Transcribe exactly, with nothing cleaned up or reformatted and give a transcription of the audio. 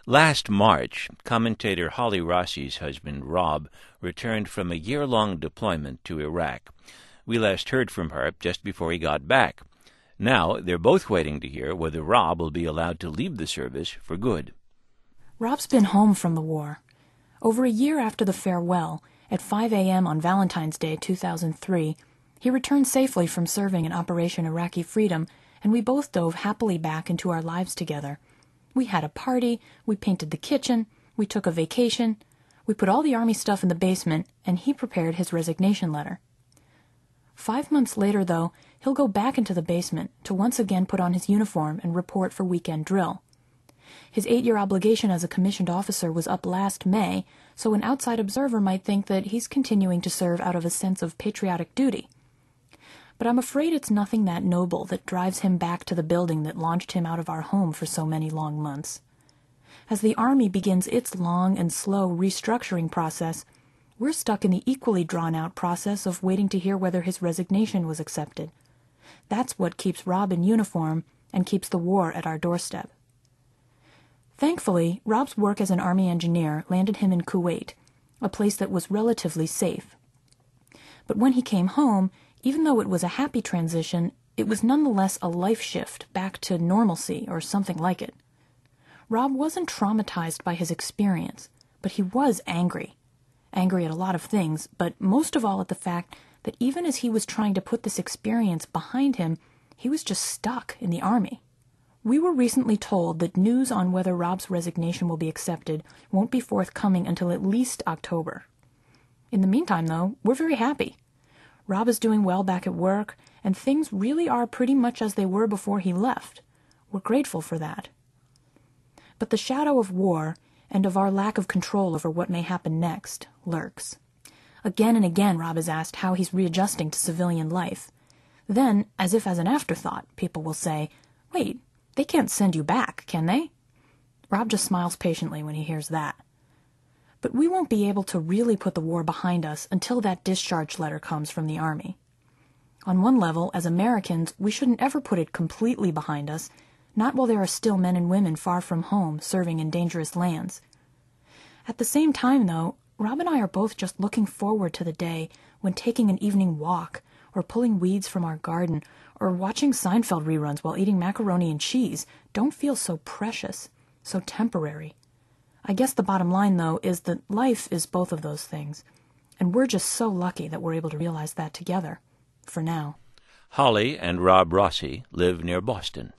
Last March, commentator Holly Rossi's husband, Rob, returned from a year-long deployment to Iraq. We last heard from her just before he got back. Now, they're both waiting to hear whether Rob will be allowed to leave the service for good. Rob's been home from the war. Over a year after the farewell, at five a.m. on Valentine's Day two thousand three, he returned safely from serving in Operation Iraqi Freedom, and we both dove happily back into our lives together. We had a party, we painted the kitchen, we took a vacation, we put all the Army stuff in the basement, and he prepared his resignation letter. Five months later, though, he'll go back into the basement to once again put on his uniform and report for weekend drill. His eight-year obligation as a commissioned officer was up last May, so an outside observer might think that he's continuing to serve out of a sense of patriotic duty. But I'm afraid it's nothing that noble that drives him back to the building that launched him out of our home for so many long months. As the Army begins its long and slow restructuring process, we're stuck in the equally drawn-out process of waiting to hear whether his resignation was accepted. That's what keeps Rob in uniform and keeps the war at our doorstep. Thankfully, Rob's work as an Army engineer landed him in Kuwait, a place that was relatively safe. But when he came home, even though it was a happy transition, it was nonetheless a life shift back to normalcy or something like it. Rob wasn't traumatized by his experience, but he was angry. Angry at a lot of things, but most of all at the fact that even as he was trying to put this experience behind him, he was just stuck in the Army. We were recently told that news on whether Rob's resignation will be accepted won't be forthcoming until at least October. In the meantime, though, we're very happy. Rob is doing well back at work, and things really are pretty much as they were before he left. We're grateful for that. But the shadow of war, and of our lack of control over what may happen next, lurks. Again and again Rob is asked how he's readjusting to civilian life. Then, as if as an afterthought, people will say, "Wait, they can't send you back, can they?" Rob just smiles patiently when he hears that. But we won't be able to really put the war behind us until that discharge letter comes from the Army. On one level, as Americans, we shouldn't ever put it completely behind us, not while there are still men and women far from home serving in dangerous lands. At the same time, though, Rob and I are both just looking forward to the day when taking an evening walk, or pulling weeds from our garden, or watching Seinfeld reruns while eating macaroni and cheese don't feel so precious, so temporary. I guess the bottom line, though, is that life is both of those things, and we're just so lucky that we're able to realize that together, for now. Holly and Rob Rossi live near Boston.